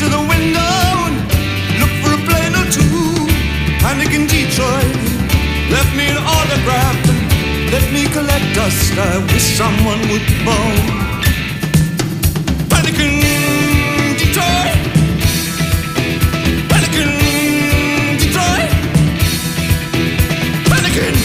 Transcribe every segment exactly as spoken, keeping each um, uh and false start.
to the window and look for a plane or two. Panic in Detroit left me an autograph and let me collect dust. I wish someone would phone. Panic in Detroit. Panic in Detroit. Panic in.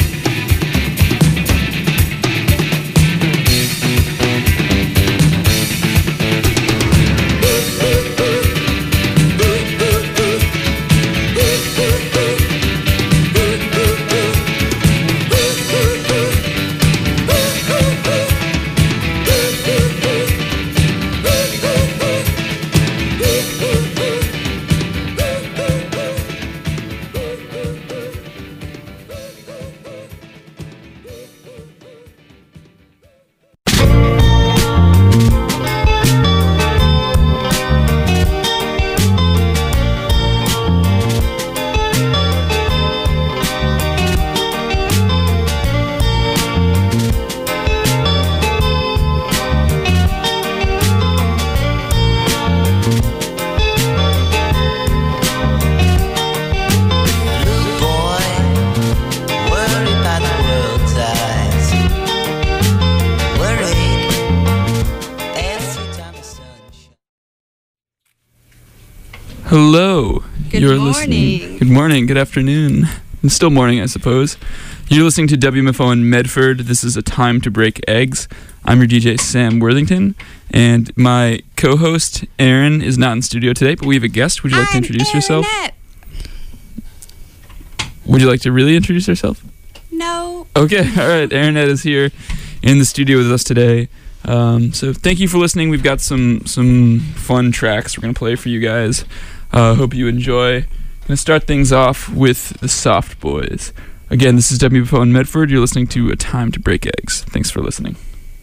Hello. Good You're morning. Listening. Good morning. Good afternoon. It's still morning, I suppose. You're listening to W M F O in Medford. This is A Time to Break Eggs. I'm your D J, Sam Worthington, and my co-host, Aaron, is not in studio today, but we have a guest. Would you like to I'm introduce yourself? Aaronette. Would you like to really introduce yourself? No. Okay. All right. Aaronette is here in the studio with us today. Um, so thank you for listening. We've got some some fun tracks we're going to play for you guys. Uh, hope you enjoy. I'm going to start things off with the Soft Boys. Again, this is W F O in Medford. You're listening to A Time to Break Eggs. Thanks for listening.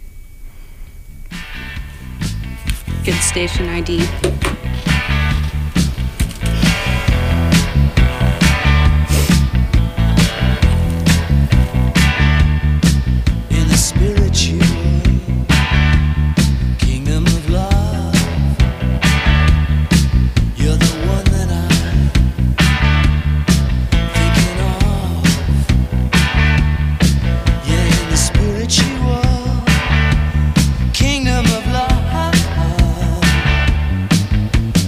Good station I D. In the spiritual kingdom of love, you're the one that I'm thinking of. Yeah, in the spiritual kingdom of love,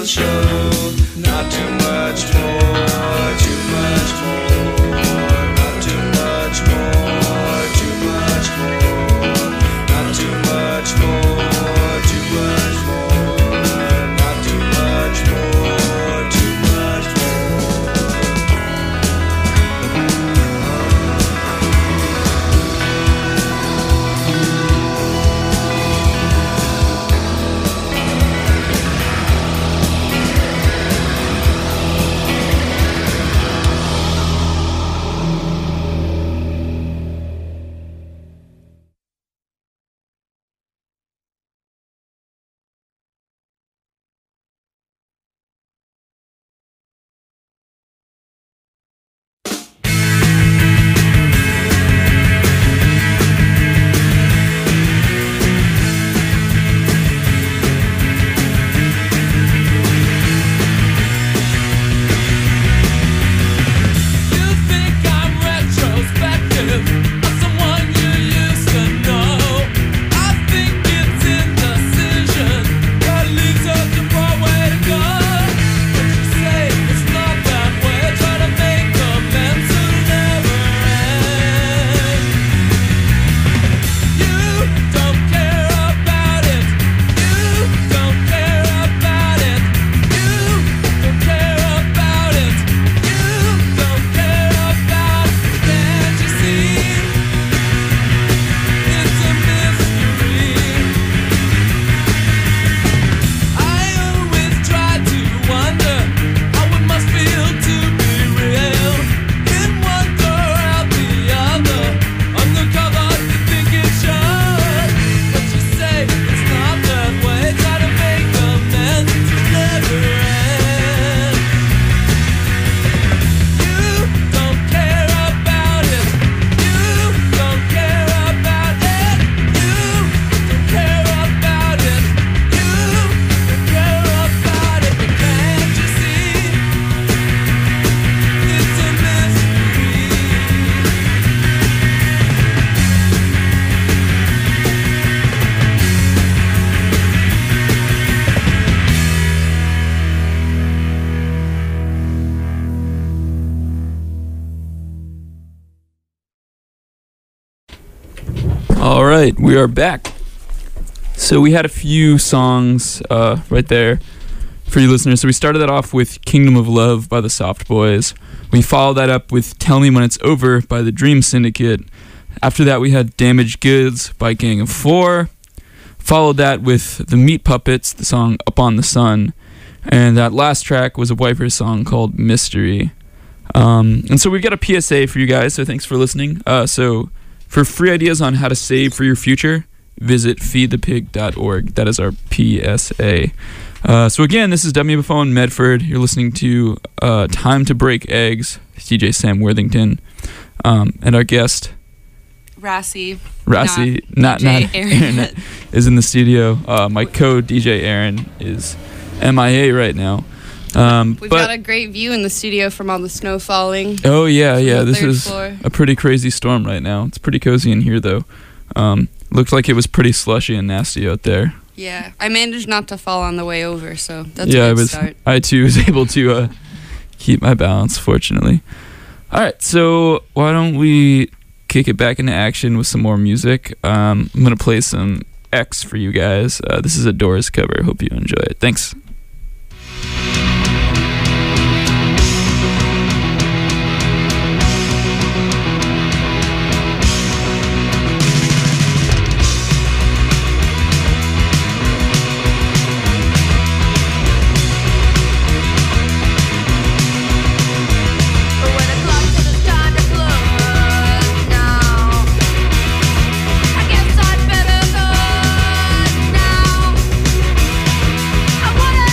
show. Not too much more, too much more. Not too much more, too much more. Not too much more, too much more. Not too much more, too much All right, we are back. So we had a few songs uh, right there for you listeners. So we started that off with Kingdom of Love by the Soft Boys. We followed that up with Tell Me When It's Over by the Dream Syndicate. After that, we had Damaged Goods by Gang of Four. Followed that with the Meat Puppets, the song Up on the Sun. And that last track was a Wipers song called Mystery. Um, and so we've got a P S A for you guys, so thanks for listening. Uh, so for free ideas on how to save for your future, visit feed the pig dot org. That is our P S A. Uh, so again, this is W F O in Medford. You're listening to uh, Time to Break Eggs, D J Sam Worthington, um, and our guest, Rassi. Rassi, not not, not Aaron, is in the studio. Uh, my co-D J Aaron is M I A right now. Um, We've but, got a great view in the studio from all the snow falling. Oh yeah, yeah. This third is floor. a pretty crazy storm right now. It's pretty cozy in here though. Um, looked like it was pretty slushy and nasty out there. Yeah, I managed not to fall on the way over, so that's yeah, a I good was. start. I too was able to uh, keep my balance, fortunately. All right, so why don't we kick it back into action with some more music? Um, I'm gonna play some X for you guys. Uh, this is a Doors cover. Hope you enjoy it. Thanks. I wanna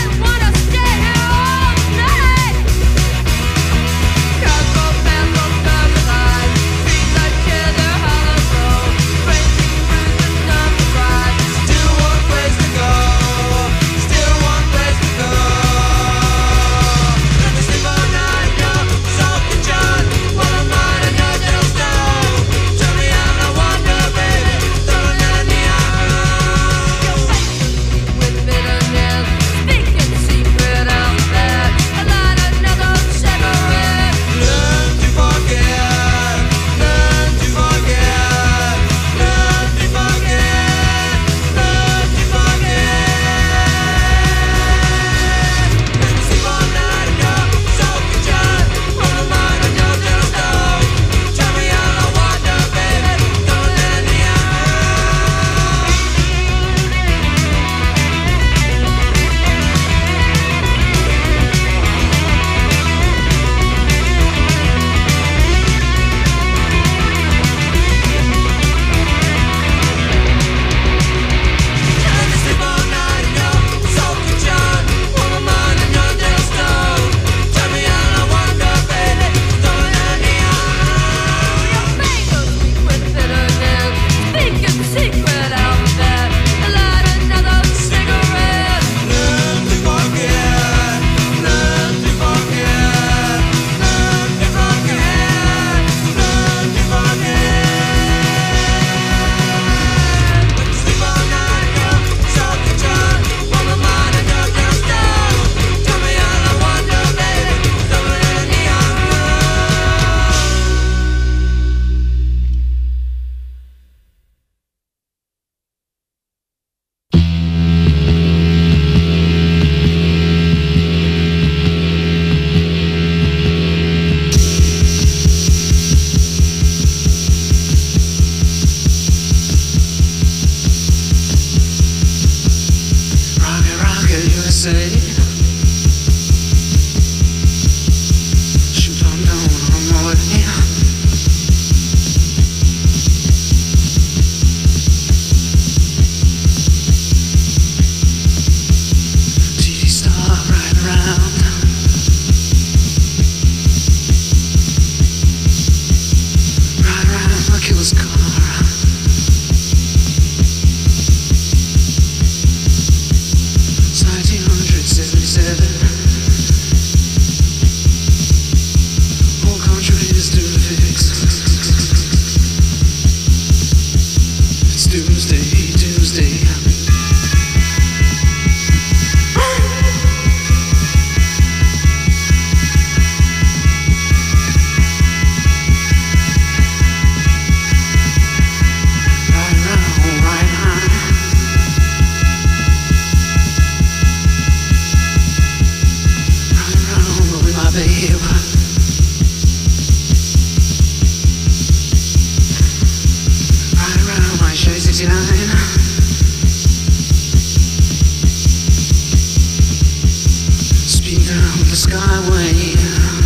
the skyway.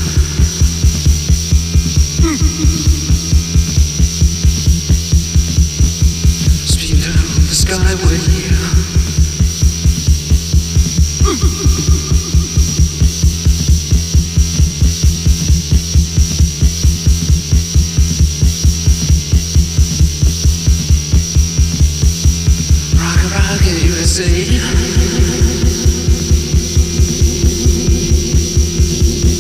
Speed down the skyway. Rocket, rocket, U S A.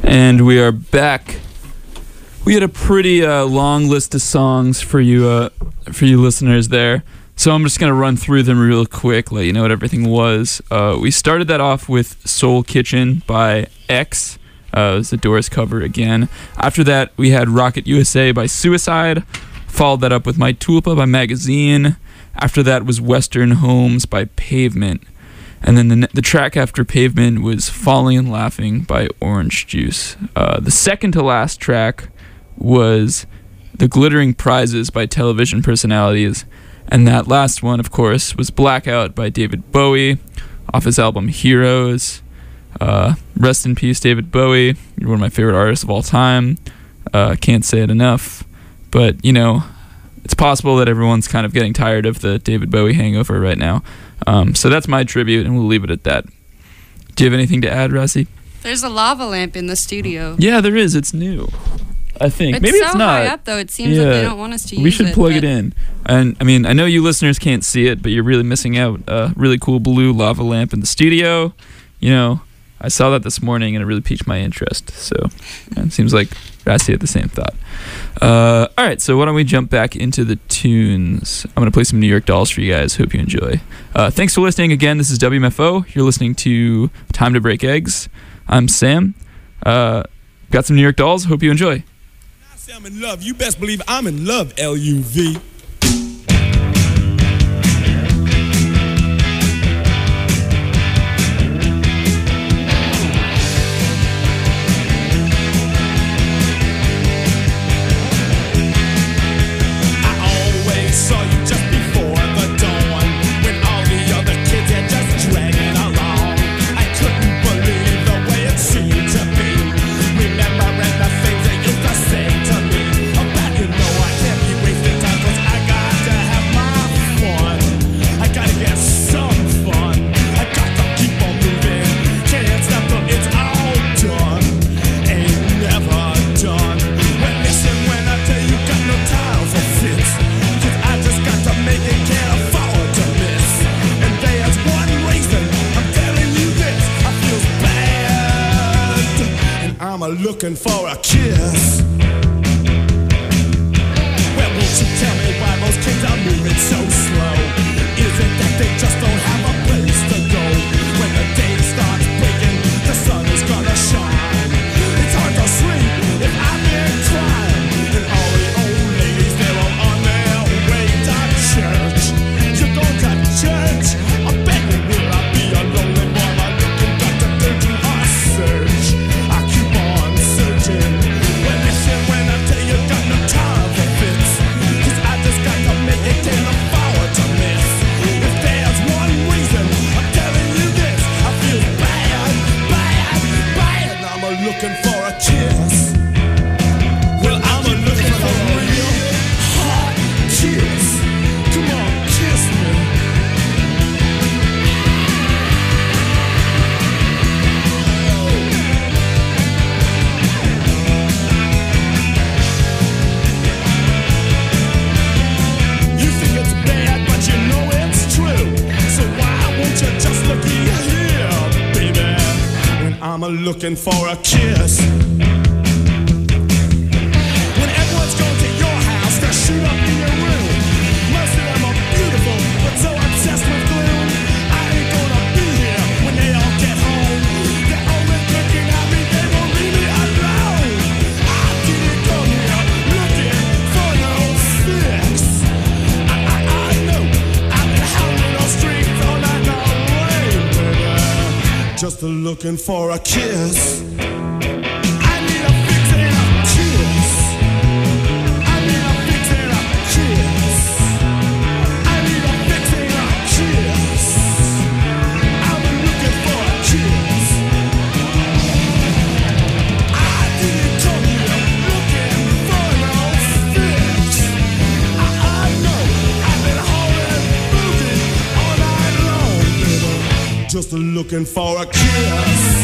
And we are back. We had a pretty uh, long list of songs for you, uh, for you listeners there. So I'm just gonna run through them real quick, let you know what everything was. Uh, we started that off with Soul Kitchen by X. Uh, it was the Doors cover again. After that, we had Rocket U S A by Suicide. Followed that up with My Tulpa by Magazine. After that was Western Homes by Pavement. And then the, the track after Pavement was Falling and Laughing by Orange Juice. Uh, the second to last track was The Glittering Prizes by Television Personalities. And that last one, of course, was Blackout by David Bowie off his album Heroes. Uh, rest in peace, David Bowie. You're one of my favorite artists of all time. Uh, can't say it enough. But, you know, it's possible that everyone's kind of getting tired of the David Bowie hangover right now. Um, so that's my tribute, and we'll leave it at that. Do you have anything to add, Rassi? There's a lava lamp in the studio. Yeah, there is. It's new. I think. It's Maybe so it's not. high up, though. It seems yeah. like they don't want us to use it. We should plug but it in. And, I mean, I know you listeners can't see it, but you're really missing out. A really cool blue lava lamp in the studio. You know, I saw that this morning, and it really piqued my interest. So it seems like Rassi had the same thought. Uh, all right, so why don't we jump back into the tunes? I'm going to play some New York Dolls for you guys. Hope you enjoy. Uh, thanks for listening. Again, this is W M F O. You're listening to Time to Break Eggs. I'm Sam. Uh, got some New York Dolls. Hope you enjoy. I say I'm in love. You best believe I'm in love, L U V. Looking for a kiss. Well, won't you tell me why most kids are moving so slow? Is it that they just don't have a place to go? When the day starts breaking, the sun is gonna shine. It's hard to sleep if I'm inclined. And all the old ladies, they're all on their way to church. You're going to church? I beg you, will I be a lonely boy? My looking got to do to a search. I keep on searching. Well, listen when I tell you, got no time for fits. 'Cause I just got to make it, can't afford to miss. If there's one reason, I'm telling you this, I feel bad, bad, bad. I'm a looking for a kiss. Well, I'm a looking for a real hot kiss. Come on, kiss me. You think it's bad, but you know it's true. So why won't you just look here, baby? When I'm a looking for a kiss. When everyone's going to your house to shoot up in your room. Most of them are beautiful, but so obsessed with gloom. I ain't gonna be here when they all get home. They're only looking at me, they won't leave me alone. I didn't come here looking for no fix. I, I, I know I've been hounding those streets all night long, baby. Just looking for a kiss. I need a fix and a kiss. I need a fix and a kiss. I need a fix and a kiss. I'm looking for a kiss. I didn't come here looking for no fix. I, I know I've been holding moving all night long, baby. Just looking for a kiss.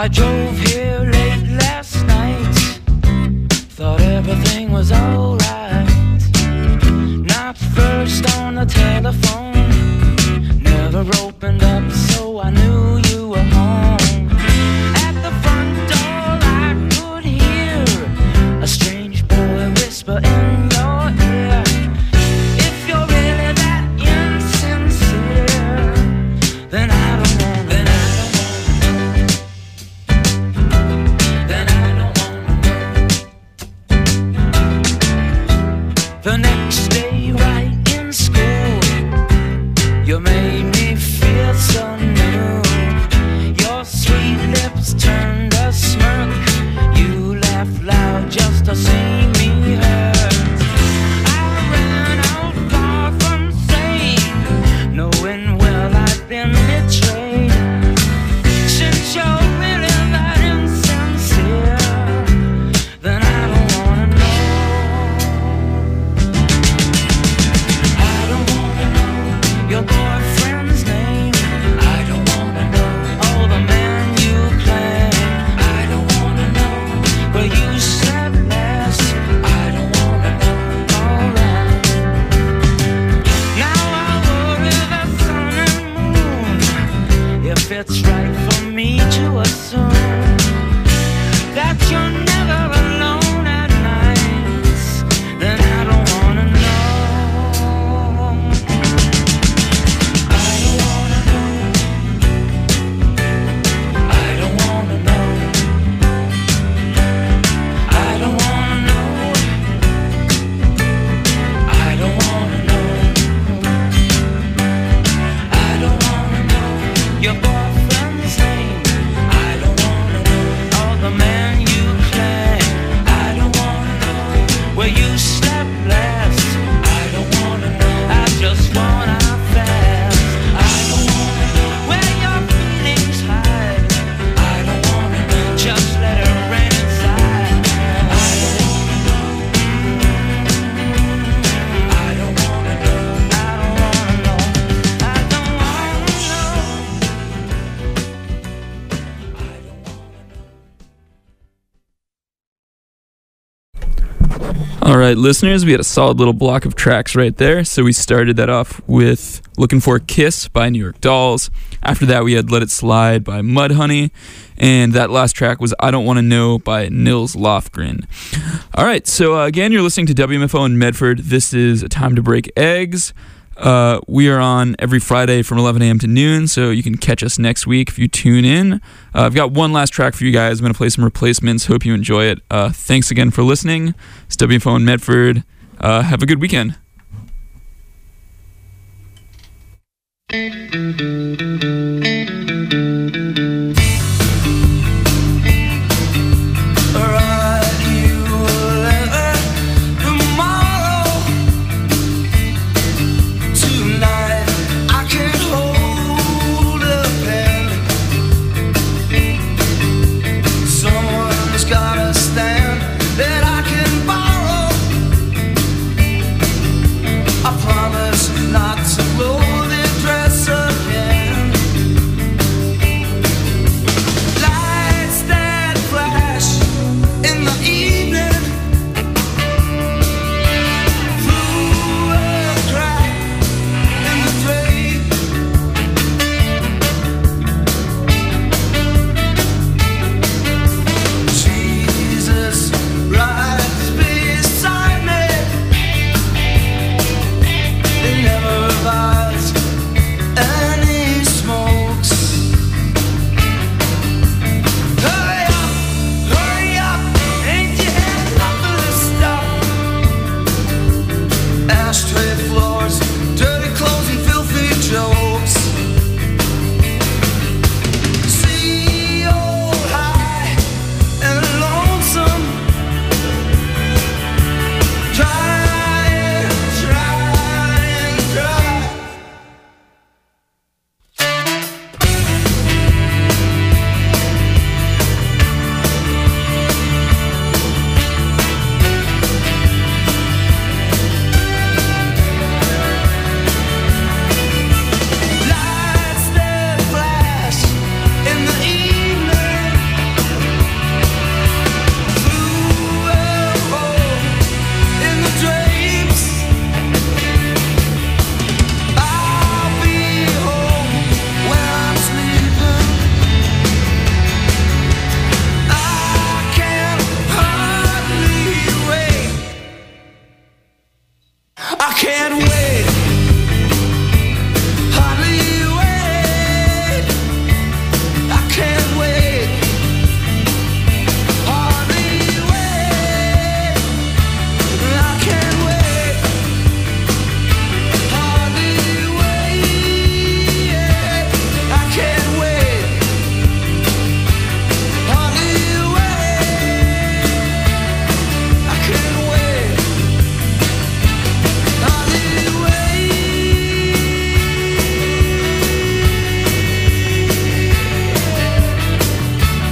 I drove here late last night, thought everything was alright. Not first on the telephone, never opened up, so I knew you were home. At the front door I could hear a strange boy whisper in your ear. If you're really that insincere, then I don't wanna, then I don't wanna, then I don't wanna. The next day right in school, you made me feel so new. Your sweet lips turned a smirk, you laughed loud just to see me hurt. I ran out far from safe, knowing well I'd been betrayed. Since you're really that insincere, then I don't wanna know. I don't wanna know your boyfriend's name. I don't wanna know all the men you claim. I don't wanna know where you slept last. I don't wanna know, alright. Now I worry the sun and moon, if it's right for me to assume that you're never alone at nights, then I don't wanna know. I don't wanna know. I don't wanna know. I don't wanna know. I don't wanna know. I don't wanna know your boyfriend's name. I don't wanna know all the men you claim. I don't wanna know where you slept last. I don't wanna know. I just wanna fast. I don't wanna know where your feelings hide. I don't wanna know. Just let it rain inside. I don't wanna know. I don't wanna know. I don't wanna know. I don't wanna know. I don't wanna know. All right, listeners, we had a solid little block of tracks right there. So we started that off with Looking for a Kiss by New York Dolls. After that, we had Let It Slide by Mudhoney. And that last track was I Don't Want to Know by Nils Lofgren. All right, so uh, again, you're listening to W M F O in Medford. This is A Time to Break Eggs. Uh, we are on every Friday from eleven a.m. to noon, so you can catch us next week if you tune in. Uh, I've got one last track for you guys. I'm going to play some replacements. Hope you enjoy it. Uh, thanks again for listening. It's W M F O in Medford. Uh, have a good weekend. Thank you.